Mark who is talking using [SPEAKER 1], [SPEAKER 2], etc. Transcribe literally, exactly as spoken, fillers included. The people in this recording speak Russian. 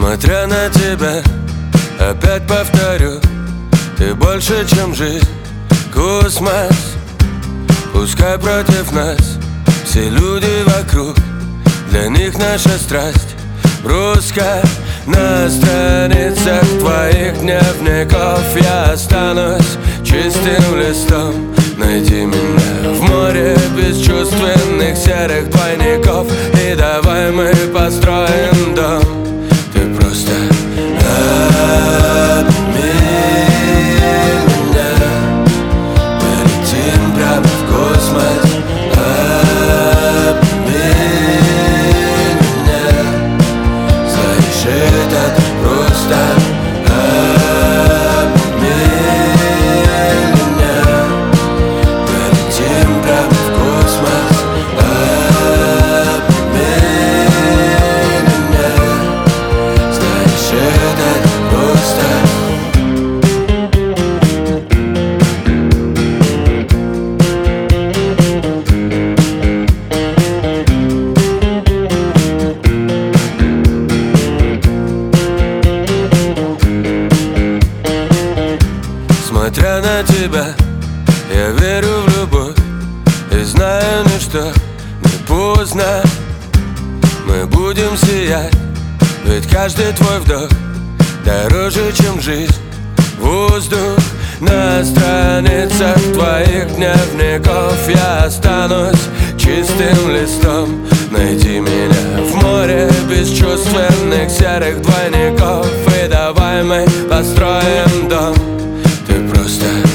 [SPEAKER 1] Смотря на тебя, опять повторю, ты больше, чем жизнь, космос. Пускай против нас все люди вокруг, для них наша страсть бруска. На страницах твоих дневников я останусь чистым листом. Найди меня в море бесчувственных серых двойников, и давай мы построим дом. Ты просто обними меня, полетим прямо в космос. Обними меня, знаешь, это просто. Обними меня, полетим прямо в космос. Обними меня, знаешь, это просто. Смотря на тебя, я верю в любовь и знаю, ничто не поздно. Мы будем сиять, ведь каждый твой вдох дороже, чем жизнь, воздух. На страницах твоих дневников я останусь чистым листом. Найди меня в море бесчувственных серых двойников, и давай мы построим дом. Ты просто